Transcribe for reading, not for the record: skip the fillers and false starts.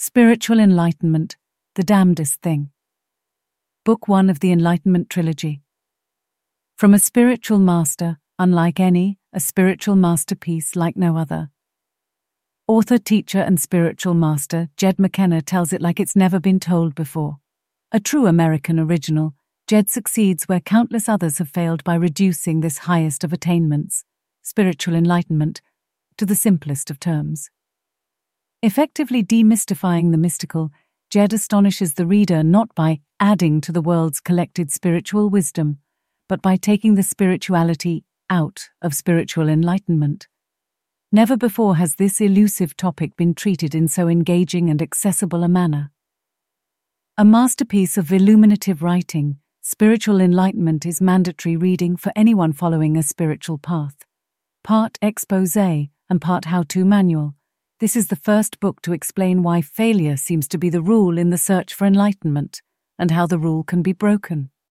Spiritual Enlightenment, The Damnedest Thing. Book 1 of the Enlightenment Trilogy. From a spiritual master, unlike any, a spiritual masterpiece like no other. Author, teacher, and spiritual master Jed McKenna tells it like it's never been told before. A true American original, Jed succeeds where countless others have failed by reducing this highest of attainments, spiritual enlightenment, to the simplest of terms. Effectively demystifying the mystical, Jed astonishes the reader not by adding to the world's collected spiritual wisdom, but by taking the spirituality out of spiritual enlightenment. Never before has this elusive topic been treated in so engaging and accessible a manner. A masterpiece of illuminative writing, Spiritual Enlightenment is mandatory reading for anyone following a spiritual path. Part expose and part how-to manual. This is the first book to explain why failure seems to be the rule in the search for enlightenment, and how the rule can be broken.